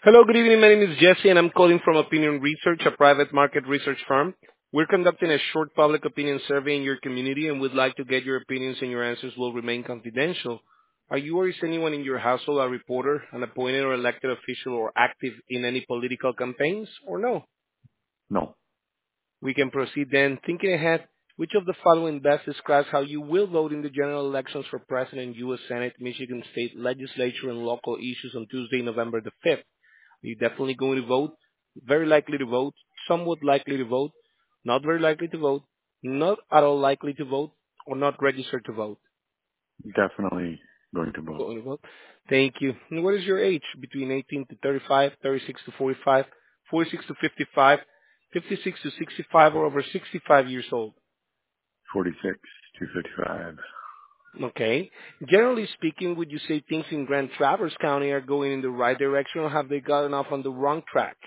Hello, good evening. My name is Jesse, and I'm calling from Opinion Research, a private market research firm. We're conducting a short public opinion survey in your community and would like to get your opinions, and your answers will remain confidential. Are you or is anyone in your household a reporter, an appointed or elected official, or active in any political campaigns, or no? No. We can proceed then. Thinking ahead, which of the following best describes how you will vote in the general elections for President, U.S. Senate, Michigan State Legislature, and local issues on Tuesday, November the 5th? Are you definitely going to vote? Very likely to vote? Somewhat likely to vote? Not very likely to vote? Not at all likely to vote? Or not registered to vote? Definitely going to vote. Going to vote. Thank you. And what is your age? Between 18 to 35, 36 to 45, 46 to 55, 56 to 65, or over 65 years old? 46 to 55. Okay. Generally speaking, would you say things in Grand Traverse County are going in the right direction, or have they gotten off on the wrong track?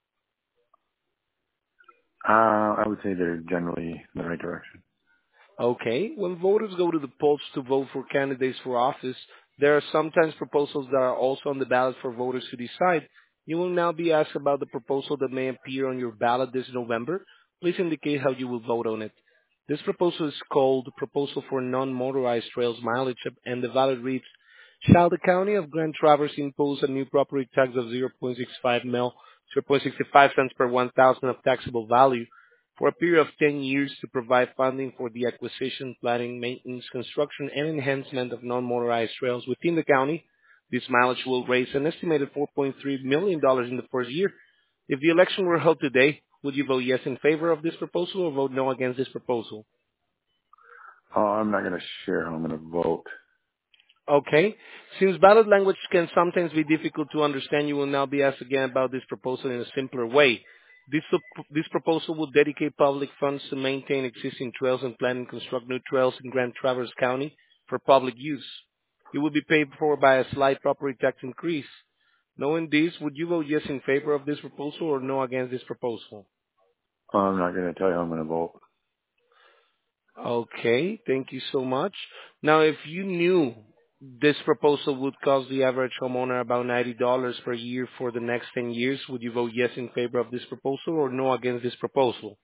I would say they're generally in the right direction. Okay. When voters go to the polls to vote for candidates for office, there are sometimes proposals that are also on the ballot for voters to decide. You will now be asked about the proposal that may appear on your ballot this November. Please indicate how you will vote on it. This proposal is called Proposal for Non-Motorized Trails Mileage, and the ballot reads, shall the County of Grand Traverse impose a new property tax of 0.65 cents per 1,000 of taxable value for a period of 10 years to provide funding for the acquisition, planning, maintenance, construction, and enhancement of non-motorized trails within the county? This mileage will raise an estimated $4.3 million in the first year. If the election were held today, would you vote yes in favor of this proposal or vote no against this proposal? I'm not going to share how I'm going to vote. Okay. Since ballot language can sometimes be difficult to understand, you will now be asked again about this proposal in a simpler way. This proposal will dedicate public funds to maintain existing trails and plan and construct new trails in Grand Traverse County for public use. It will be paid for by a slight property tax increase. Knowing this, would you vote yes in favor of this proposal or no against this proposal? I'm not going to tell you how I'm going to vote. Okay, thank you so much. Now, if you knew this proposal would cost the average homeowner about $90 per year for the next 10 years, would you vote yes in favor of this proposal or no against this proposal?